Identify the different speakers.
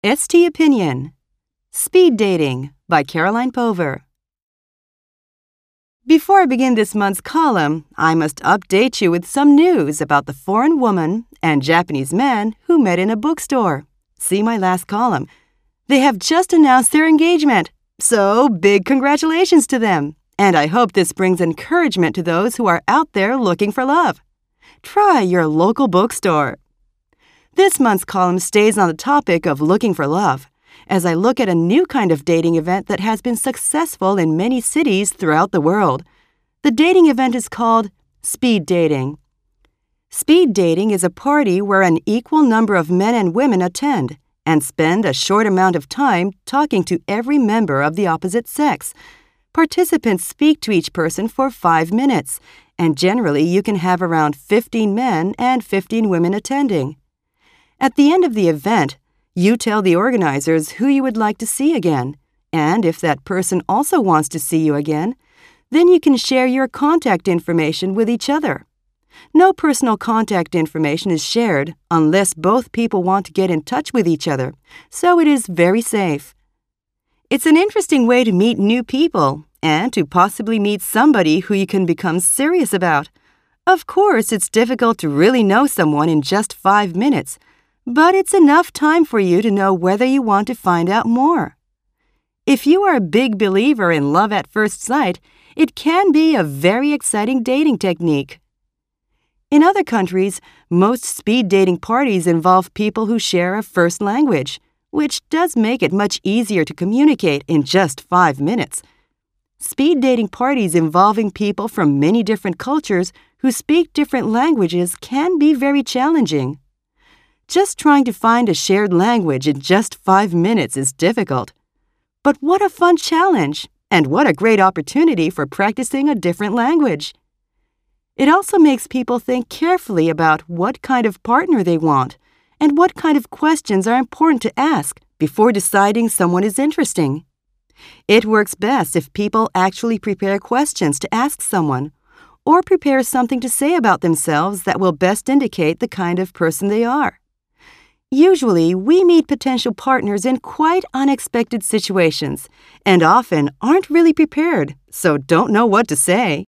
Speaker 1: ST Opinion. Speed Dating by Caroline Pover. Before I begin this month's column, I must update you with some news about the foreign woman and Japanese man who met in a bookstore. See my last column. They have just announced their engagement, so big congratulations to them. And I hope this brings encouragement to those who are out there looking for love. Try your local bookstore. This month's column stays on the topic of looking for love, as I look at a new kind of dating event that has been successful in many cities throughout the world. The dating event is called speed dating. Speed dating is a party where an equal number of men and women attend and spend a short amount of time talking to every member of the opposite sex. Participants speak to each person for 5 minutes, and generally you can have around 15 men and 15 women attending. At the end of the event, you tell the organizers who you would like to see again, and if that person also wants to see you again, then you can share your contact information with each other. No personal contact information is shared unless both people want to get in touch with each other, so it is very safe. It's an interesting way to meet new people and to possibly meet somebody who you can become serious about. Of course, it's difficult to really know someone in just 5 minutes, but it's enough time for you to know whether you want to find out more. If you are a big believer in love at first sight, it can be a very exciting dating technique. In other countries, most speed dating parties involve people who share a first language, which does make it much easier to communicate in just 5 minutes. Speed dating parties involving people from many different cultures who speak different languages can be very challenging. Just trying to find a shared language in just 5 minutes is difficult. But what a fun challenge, and what a great opportunity for practicing a different language. It also makes people think carefully about what kind of partner they want and what kind of questions are important to ask before deciding someone is interesting. It works best if people actually prepare questions to ask someone or prepare something to say about themselves that will best indicate the kind of person they are. Usually, we meet potential partners in quite unexpected situations and often aren't really prepared, so don't know what to say.